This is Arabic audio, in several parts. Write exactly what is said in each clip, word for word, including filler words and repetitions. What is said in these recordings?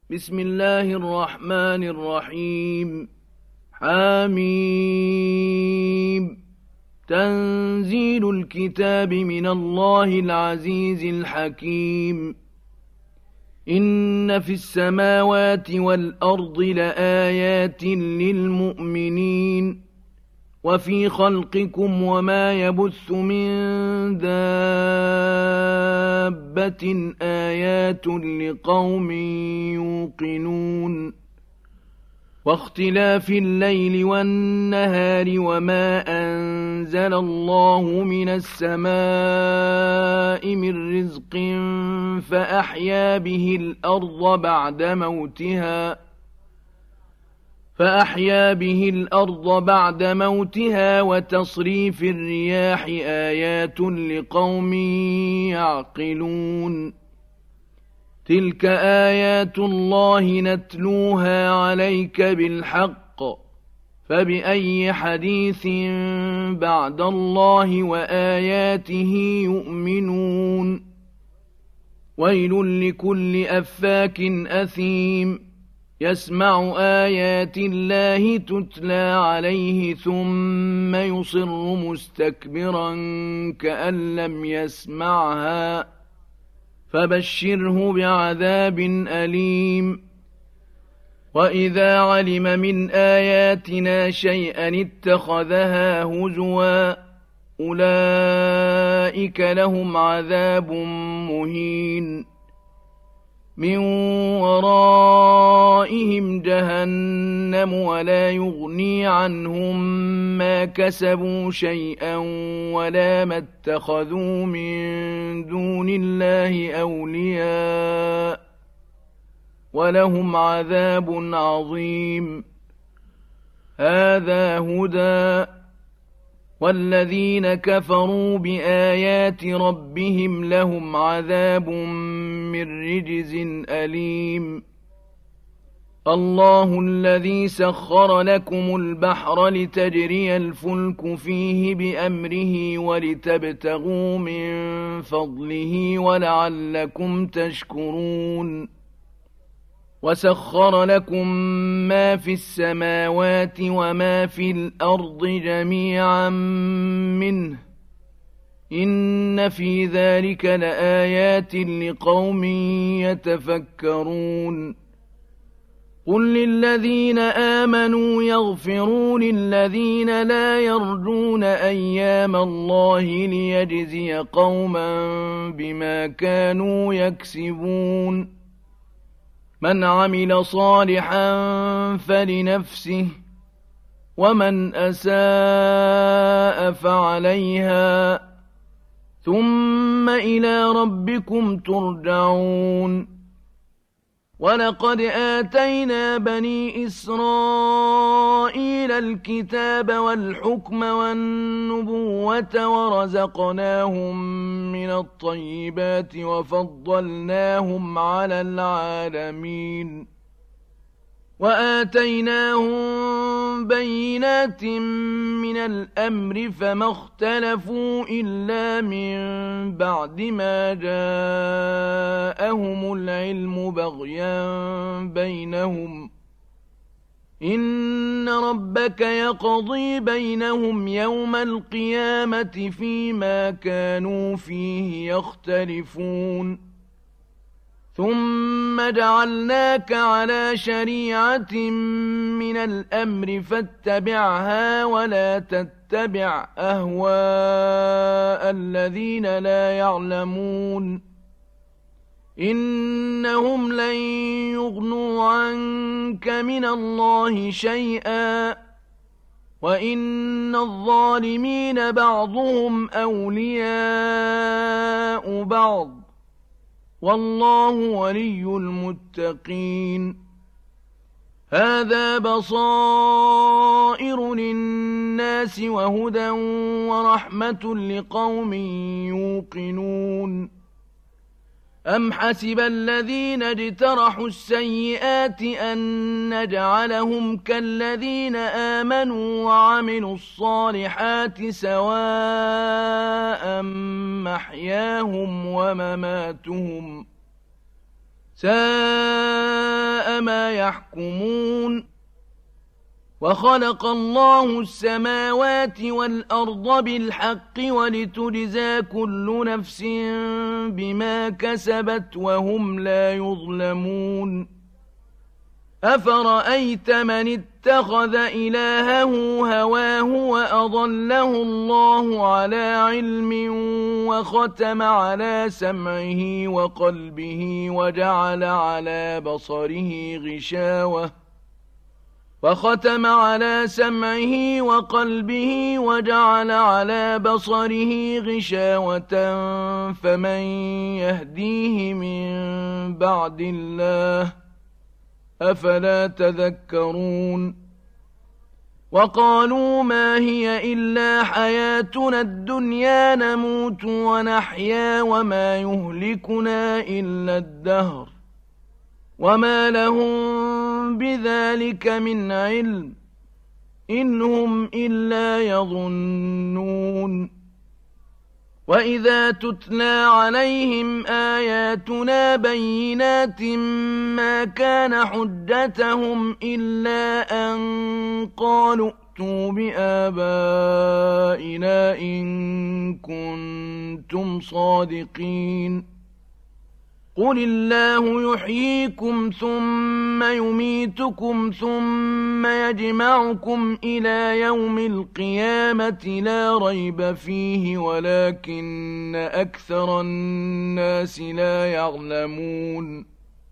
بسم الله الرحمن الرحيم. حميم. تنزيل الكتاب من الله العزيز الحكيم. إن في السماوات والأرض لآيات للمؤمنين وفي خلقكم وما يبث من دابة آيات لقوم يوقنون واختلاف الليل والنهار وما أنزل الله من السماء من رزق فأحيا به الأرض بعد موتها فأحيا به الأرض بعد موتها وتصريف الرياح آيات لقوم يعقلون. تلك آيات الله نتلوها عليك بالحق فبأي حديث بعد الله وآياته يؤمنون. ويل لكل أفاك أثيم يسمع آيات الله تتلى عليه ثم يصر مستكبرا كأن لم يسمعها فبشره بعذاب أليم. وإذا علم من آياتنا شيئا اتخذها هزوا أولئك لهم عذاب مهين من ورائهم جهنم ولا يغني عنهم ما كسبوا شيئا ولا ما اتخذوا من دون الله أولياء ولهم عذاب عظيم. هذا هدى والذين كفروا بآيات ربهم لهم عذاب من رجز أليم. الله الذي سخر لكم البحر لتجري الفلك فيه بأمره ولتبتغوا من فضله ولعلكم تشكرون. وسخر لكم ما في السماوات وما في الأرض جميعا منه إن في ذلك لآيات لقوم يتفكرون. قل للذين آمنوا يغفروا للذين لا يرجون أيام الله ليجزي قوما بما كانوا يكسبون. من عمل صالحا فلنفسه ومن أساء فعليها ثم إلى ربكم ترجعون. ولقد آتينا بني إسرائيل الكتاب والحكم والنبوة ورزقناهم من الطيبات وفضلناهم على العالمين وآتيناهم بينات من الأمر فما اختلفوا إلا من بعد ما جاءهم العلم بغيا بينهم. إن ربك يقضي بينهم يوم القيامة فيما كانوا فيه يختلفون. ثم جعلناك على شريعة من الأمر فاتبعها ولا تتبع أهواء الذين لا يعلمون إنهم لن يغنوا عنك من الله شيئا وإن الظالمين بعضهم أولياء بعض والله ولي المتقين. هذا بصائر للناس وهدى ورحمة لقوم يوقنون. أم حسب الذين اجترحوا السيئات أن نجعلهم كالذين آمنوا وعملوا الصالحات سواء محياهم ومماتهم ساء ما يحكمون وخلق الله السماوات والأرض بالحق ولتجزى كل نفس بما كسبت وهم لا يظلمون أفرأيت من اتخذ إلهه هواه وأضله الله على علم وختم على سمعه وقلبه وجعل على بصره غشاوة وختم على سمعه وقلبه وجعل على بصره غشاوة فمن يهديه من بعد الله أفلا تذكرون وقالوا ما هي إلا حياتنا الدنيا نموت ونحيا وما يهلكنا إلا الدهر وما لهم بذلك من علم إن هم إلا يظنون وإذا تتلى عليهم آياتنا بينات ما كان حجتهم إلا أن قالوا ائتوا بآبائنا إن كنتم صادقين قل الله يحييكم ثم يميتكم ثم يجمعكم إلى يوم القيامة لا ريب فيه ولكن أكثر الناس لا يعلمون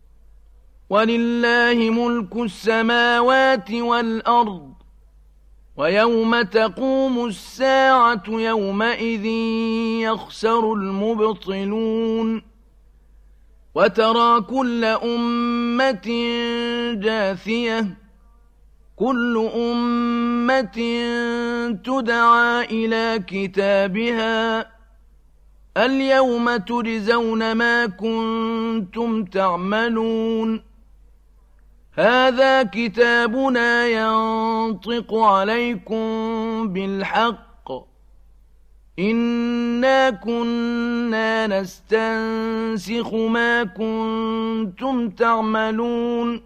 ولله ملك السماوات والأرض ويوم تقوم الساعة يومئذ يخسر المبطلون وترى كل أمة جاثية كل أمة تدعى إلى كتابها اليوم تجزون ما كنتم تعملون هذا كتابنا ينطق عليكم بالحق إنا كنا نستنسخ ما كنتم تعملون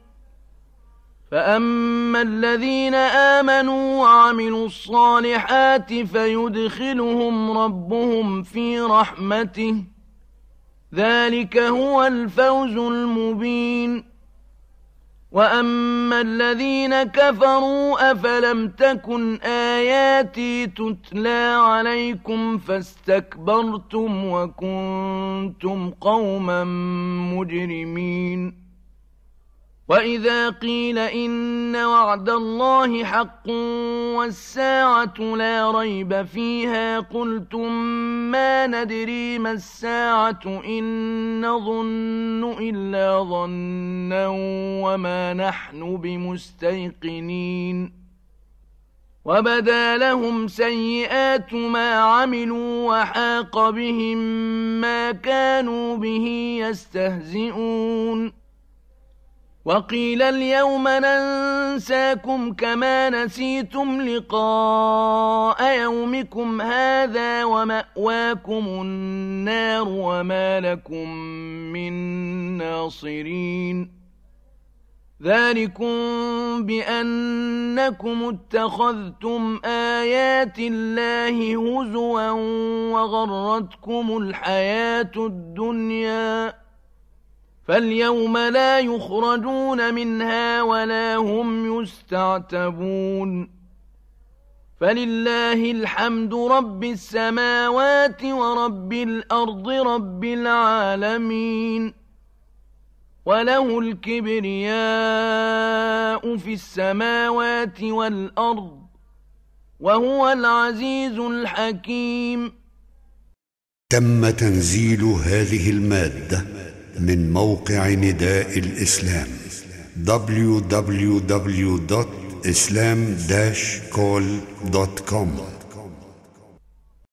فأما الذين آمنوا وعملوا الصالحات فيدخلهم ربهم في رحمته ذلك هو الفوز المبين وأما الذين كفروا أفلم تكن آياتي تتلى عليكم فاستكبرتم وكنتم قوما مجرمين وإذا قيل إن وعد الله حق والساعة لا ريب فيها قلتم ما ندري ما الساعة إن نظن إلا ظنا وما نحن بمستيقنين وبدا لهم سيئات ما عملوا وحاق بهم ما كانوا به يستهزئون وقيل اليوم ننساكم كما نسيتم لقاء يومكم هذا ومأواكم النار وما لكم من ناصرين ذلكم بأنكم اتخذتم آيات الله هزوا وغرتكم الحياة الدنيا فاليوم لا يخرجون منها ولا هم يستعتبون فلله الحمد رب السماوات ورب الأرض رب العالمين وله الكبرياء في السماوات والأرض وهو العزيز الحكيم. تم تنزيل هذه المادة من موقع نداء الإسلام دبليو دبليو دبليو دوت إسلام داش كول دوت كوم.